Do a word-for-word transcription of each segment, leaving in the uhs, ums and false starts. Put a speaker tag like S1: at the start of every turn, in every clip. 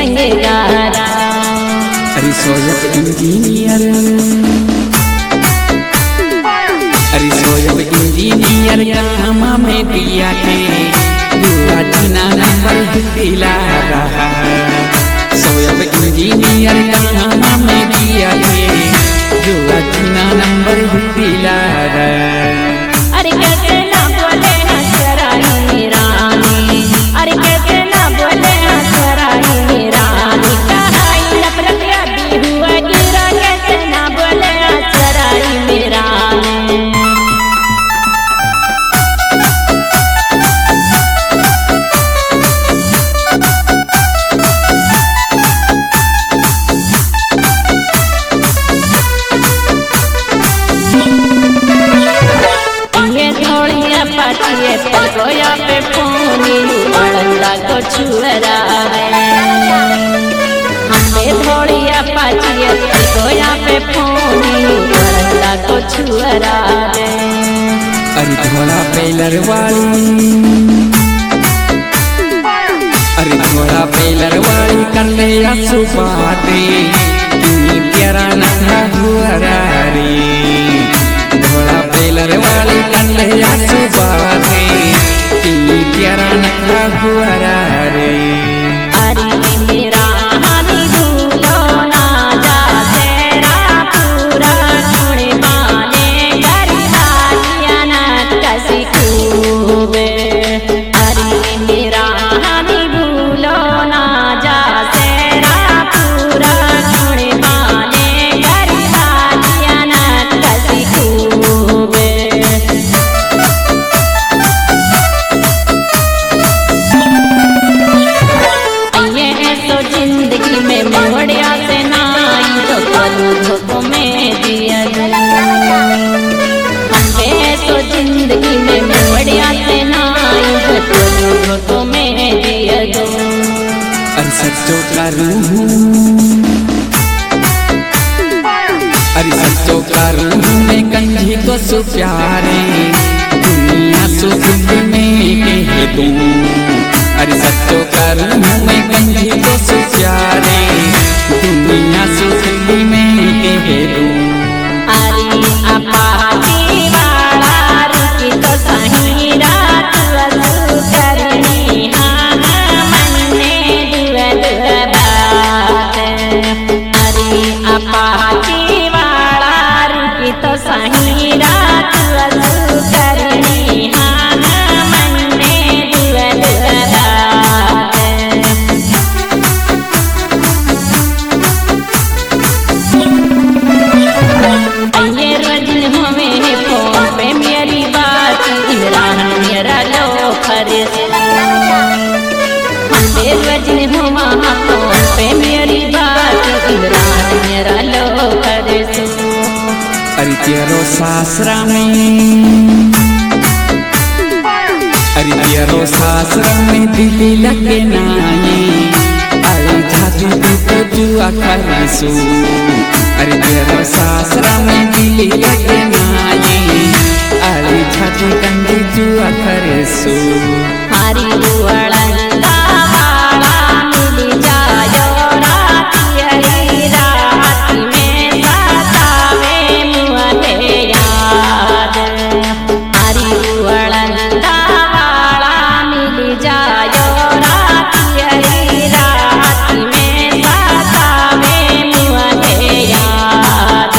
S1: संग गारा।
S2: अरे सोयब इंजीनियर अरे सोयब इंजीनियर काम में दिया के दुआ जीना नंबर दिला रहा। सोयब इंजीनियर काम में दिया के दुआ जीना नंबर दिला रहा।
S1: अरे कैसे ना बोले हसराई रानी, अरे कैसे ना बोले हसराई रानी, कहाई नफरत अभी हुआ गिरा, कैसे ना बोले हसराई मेरा। गोया पे फोनी बड़ंदा को छुअरा रे, हमें थोड़िया पाचिए गोया पे फोनी बड़ंदा को छुअरा रे।
S2: अरे थोड़ा पेलर वाली अरे थोड़ा पेलर वाली कर ले सुबाते तुम्ही प्यारा नखरा हुआ रे। थोड़ा पेलर वाली कर ले सुबाते प्यारा नखरा हुआ रे।
S1: अरे मेरा हानी भूलो ना जा तेरा पूरा छोड़े माने घर हालिया ना कसी खूबे। अरे मेरा हानी भूलो ना जा तेरा पूरा छोड़े माने घर हालिया ना कसी खूबे। जिंदगी में मोड़िया से नाई तो पलू धोखों में दिया हमें तो जिंदगी में मोड़िया से नाई तो पलू धोखों में दिया दो।
S2: अरे सच्चो करूँ अरे सच्चो करूँ मैं कंधी को सु प्यारे दुनिया सु दिल में कह दूँ। अरे सच्चो करूँ मैं कंधी को सु प्यारे दुनिया सु दिल में कह दूँ।
S1: अरे अपाती वाला रुकी तो सही रात वसू करनी हाँ मन में दुआ दुआ बात। अरे अपाती वाला रुकी तो सही रात वसू करनी हाँ मन में दुआ दुआ बात। ये रजन हमें फोन पे मेरी बात इमरान मेरा लो खरीद हमें रजन हुआ फोन पे मेरी बात इमरान मेरा लो खरीद।
S2: अरे तेरो सासरा में अरे तेरो सासरा में दिल लगे नाये अरे झाजू तो जुआ करिसू। अरे तेरो सासरा में दिल लगे नाये अरे झाजू कंदी जुआ करिसू।
S1: हरी वड़ंदा वाला मिल जायो रात हरी रात में सतावे मुझे याद। हरी वड़ंदा वाला मिल जायो रात हरी रात में सतावे मुझे याद।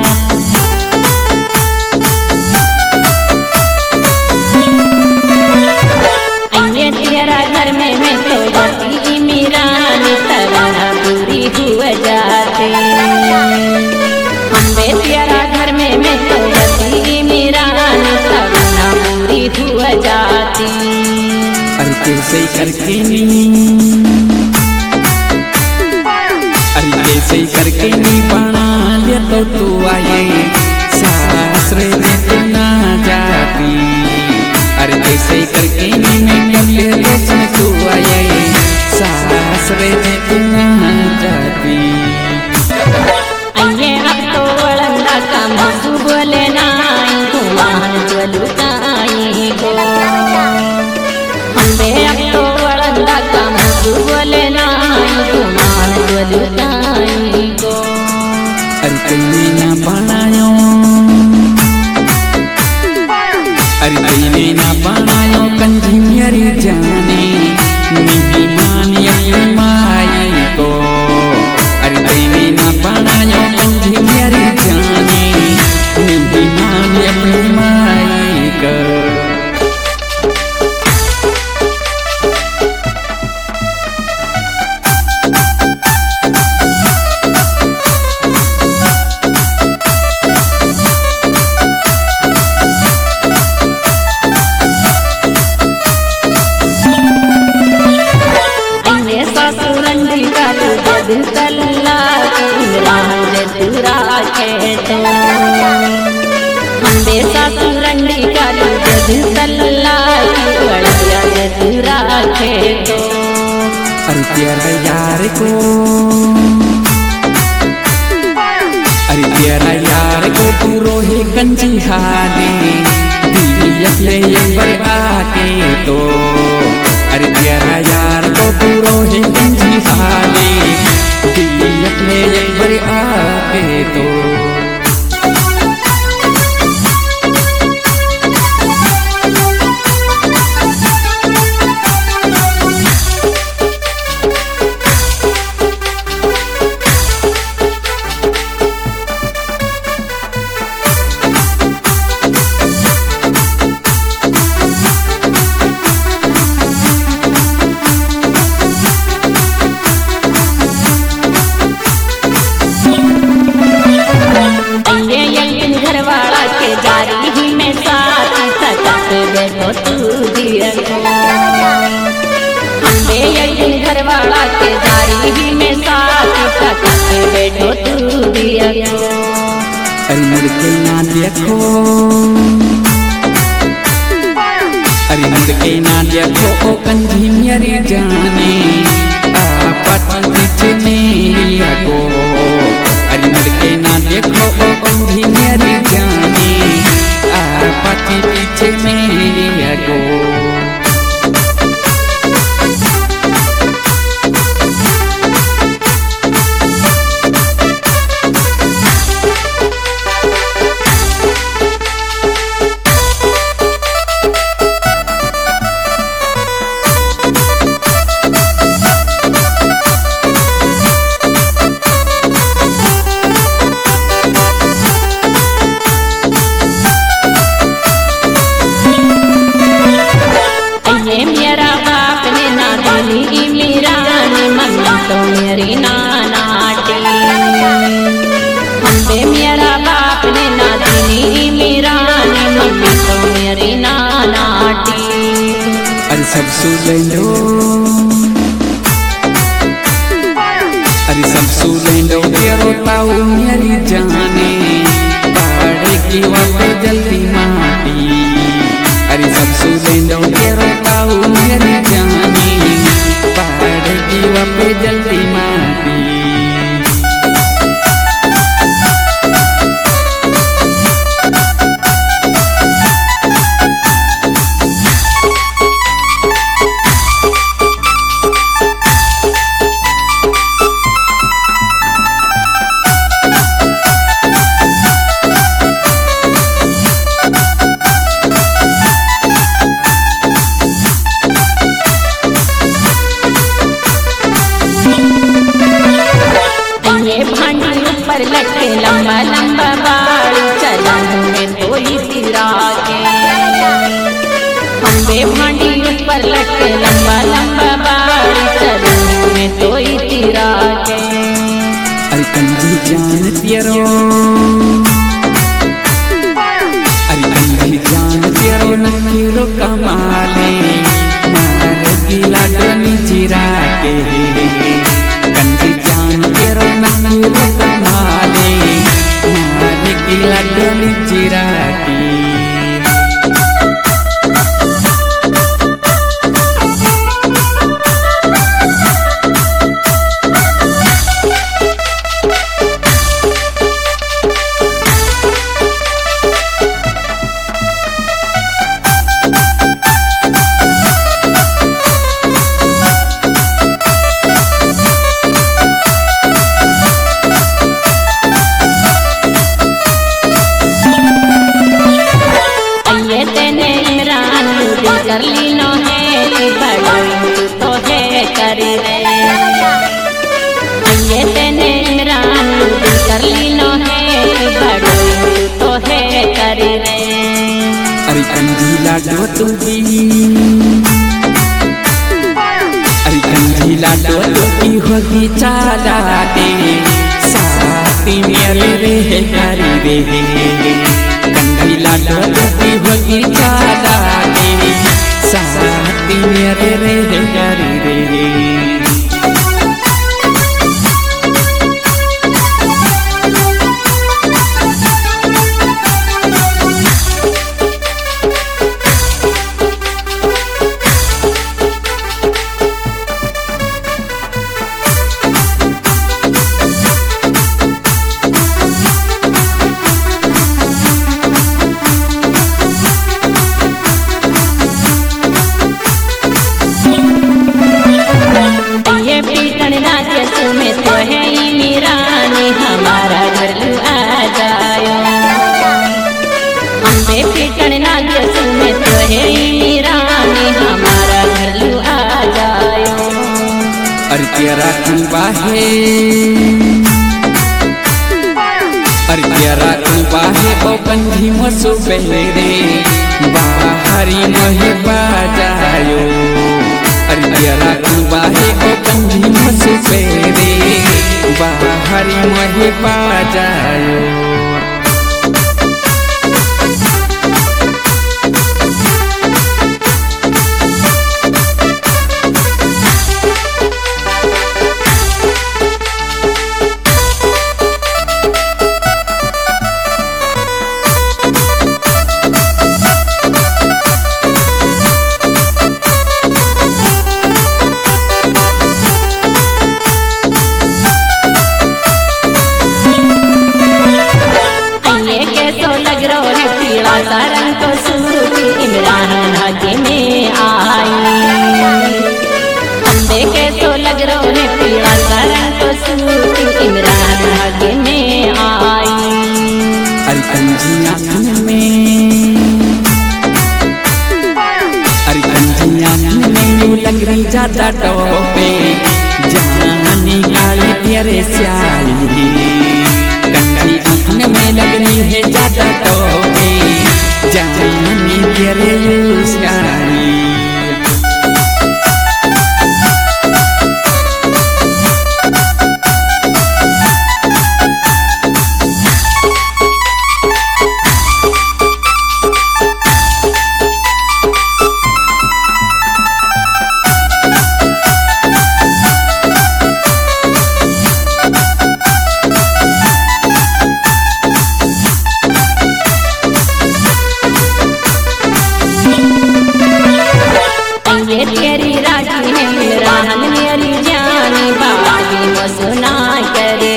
S1: ये तेरा घर में मैं तो जाती मीरान तवना पूरी हुआ जाती। हम तेरा घर में मैं तो जाती मीरान तवना पूरी हुआ जाती।
S2: अरे कैसे करके नी अरे कैसे करके नी बना लिया तो तू आए सासरे में तू ना जाती। अरे कैसे करके नी मैं ले रोशन तू आए सासरे में तू ना जाती।
S1: ये अब तो वड़ंदा का मसू बोले नाई गुमान जलुताई गो। हम अब तो वड़ंदा का मसू बोले नाई जद तल्ला की इमरान जदुरा के तो हमदे सासुरंडी कालू जद तल्ला की बड़िया जदुरा के तो
S2: अरे तेरा यार को अरे तेरा यार को पूरो है गंजी हाने दिलियत ले एक बार आके तो अरे तेरा यार को पूरो है गंजी हाने दिलियत ले एक बार आके तो
S1: घरवाला के जारी ही में साथ के बैठो तू दिया
S2: अरे मुड़ के ना देखो अरे मुड़ के ना देखो ओ कंधी मेरी जाने आपत पीछे मेरी को अरे मुड़ के ना देखो ओ कंधी मेरी जाने आपत पीछे मेरी को
S1: मेरी नानाटी हमदे मेरा बाप ने ना दिनी मेरा मम्मी तो मेरी नानाटी
S2: अरे सब सुन लो अरे सब सुन लो तेरो ताऊ मेरी जाने पहाड़े की वक्त जल्दी माटी अरे सब सुन लो तेरो ताऊ मेरी जाने पहाड़े की वक्त जल्दी माटी
S1: लटके लंबा लंबा बाल चलन में तोई सिरा के हमबे भांडी ऊपर लटके लंबा लंबा बाल चलन में तोई सिरा के
S2: अरे कंजी जान तेरो अरे कंजी जान तेरो नकीरो कमाले मार गिला डनी चिरा के कंजी जान तेरो नकीरो कमाले मार गिला डनी चिरा के
S1: कर ली नो है बड़ो तो है करी रे ये तेने इमरान कर ली नो है बड़ो तो है करी रे
S2: अरे कंजीला दो तू भी अरे कंजीला दो तू भी होगी चाला दे साथी मेरे रे करी रे कंजीला दो तू भी होगी चाला दे साथी मेरे रे करी रे बाहे अरे प्यारा बाहे ओ कंधी मसु बेरे बाहरी महे बाजायो अरे प्यारा बाहे ओ कंधी मसु बेरे बाहरी महे बाजायो
S1: सारंग को सूरज इमरान भाग्य में आई अंबे के तो लग रो है पीड़ा सारंग को सूरज इमरान भाग्य में आई
S2: अरे कंजिया में अरे कंजिया में यू लग रही ज्यादा टोपे जानी काली प्यारे स्याली कंजिया में लग रही है ज्यादा टोपे जानी प्यारे स्याली
S1: तेरी राजी है मेरान मेरी जानी बाबी वो सुना करे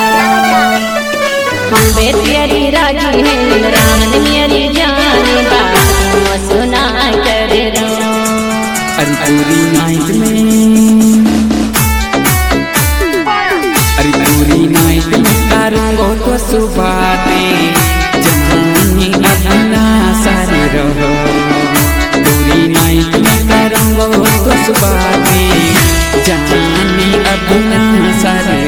S1: बे तेरी राजी है मेरान मेरी जानी बाबी वो सुना करे
S2: अरे पूरी नाइट में अरे पूरी नाइट में करूँगो तो सुबह दे जानी अपना सारी रहो पूरी नाइट में करूँगो तो सुबह दे जानी अपना सारी